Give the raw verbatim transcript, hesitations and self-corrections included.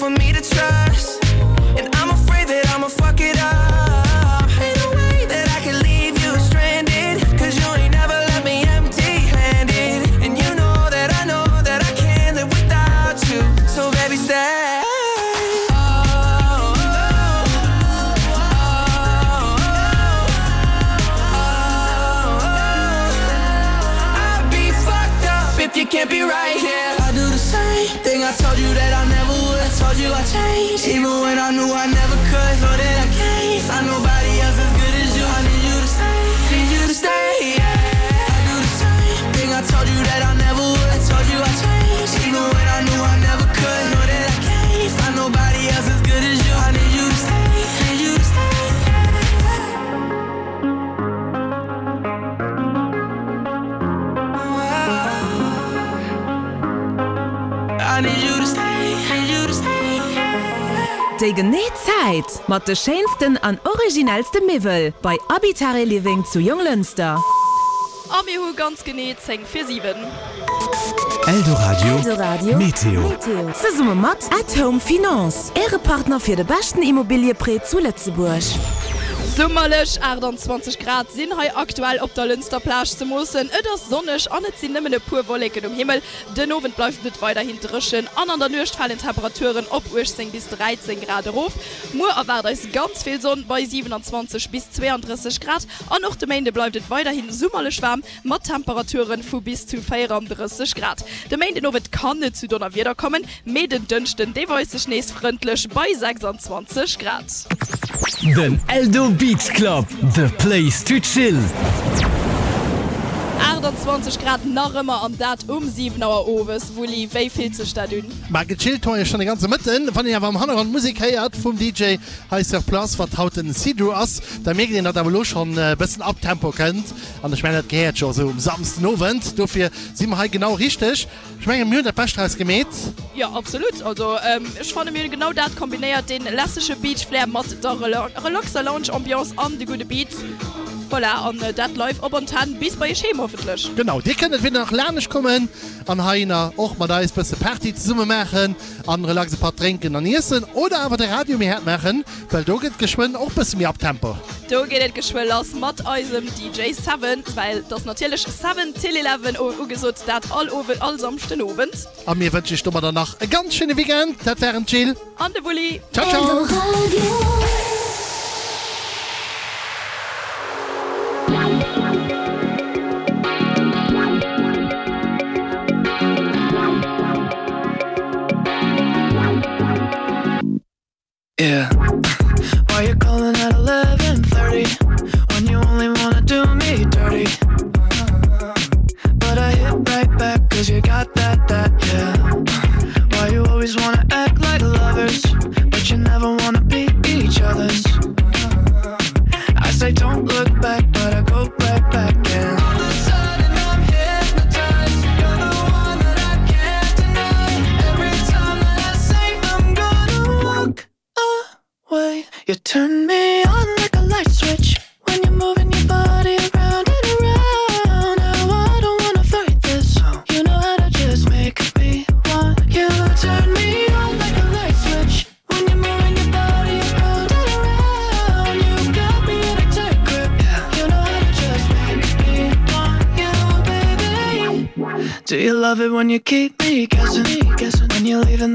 for me to trust, and I'm afraid that I'ma fuck it up. Ain't no way that I can leave you stranded, cause you ain't never left me empty-handed, and you know that I know that I can't live without you. So baby, stay. You can't be right here. I do the same thing. I told you that I never would. I told you I changed, even when I knew I never could. Know that I can't find nobody else as good as you. I need you to stay, need you to stay. Yeah. I do the same thing. I told you that I never would. I told you I changed, even when I knew I never could. Know that I can't find nobody else as good as you. I need you to stay, need you to stay. I need you to stay, need you to stay. Die Genezeit mit der schönsten und originellsten Mivel bei Abitare Living zu Junglünster. Ami hu ganz genäht zehn vier sieben. Eldoradio, Eldoradio Meteo. Meteo. Zusammen mit At Home Finance, Ihre Partner für den besten Immobilienprä zu Lützeburg. Sommerlich achtundzwanzig Grad sind heute aktuell auf der Lünsterplage zu müssen. Es ist sonnig und es sind nicht mehr pure Wolken im Himmel. Den Abend bleibt nicht weiterhin drischen. Und an der Nacht fallen Temperaturen ab achtzehn bis dreizehn Grad rauf. Morgen erwartet es ganz viel Sonne bei siebenundzwanzig bis zweiunddreißig Grad. Und auch der Montag bleibt es weiterhin sommerlich warm mit Temperaturen von bis zu vierunddreißig Grad. Der Montag kann nicht zu Donnerwetter kommen. Mit den Dünsten, der weiß sich nächst freundlich bei sechsundzwanzig Grad. Den Eldo Beach Club, the place to chill. achtundzwanzig Grad noch immer an dat um sieben Uhr Oves, wo li wie viel zu stadun. Ma gechillt war ja schon die ganze Mitte. Wenn ihr am Hanneran Musik hört vom D J, heißt der Platz vertrauten Sidro Ass. Da merkt ihr, dass ihr schon ein bisschen Abtempo kennt. Und ich meine, das geht schon so am Samstagabend. Dafür sind wir halt genau richtig. Ich meine, wir haben den Bestreis gemäht. Ja, absolut. Also, ähm, ich fand mir genau das kombiniert, den klassischen Beach-Flair mit der Relaxer-Lounge-Ambiance an die gute Beats. Voilà, und äh, das läuft ab und an bis bei Schema hoffentlich. Genau, die können wieder nach Lernisch kommen, an Heiner auch mal da ist ein bisschen Party zusammen machen, an relax ein paar trinken und essen oder aber das Radio mehr machen, weil da geht geschwind auch ein bisschen mehr Abtempo. Da geht es geschwind aus mit unserem D J Seven, weil das natürlich Seven till elf Uhr gesagt hat, all over, all Samstag Abend. Und mir wünsche ich dir danach ein ganz schönes Weekend. Das wäre ein Chill. An der Wulli. Ciao, ciao. Yeah. Why you calling at eleven thirty when you only wanna do me dirty? But I hit right back cause you got that, that, yeah. Why you always wanna act like lovers but you never wanna be each other's? I say don't look back but I go right back and all of a sudden I'm hypnotized. You're the one that I can't deny. Every time that I say I'm gonna walk away, you turn me on like a light switch when you're moving your body around and around. Now I don't wanna fight this. You know how to just make me want you. Turn me on like a light switch when you're moving your body around and around. You got me in a tight grip. You know how to just make me want you, baby. Do you love it when you keep me guessing? When you're leaving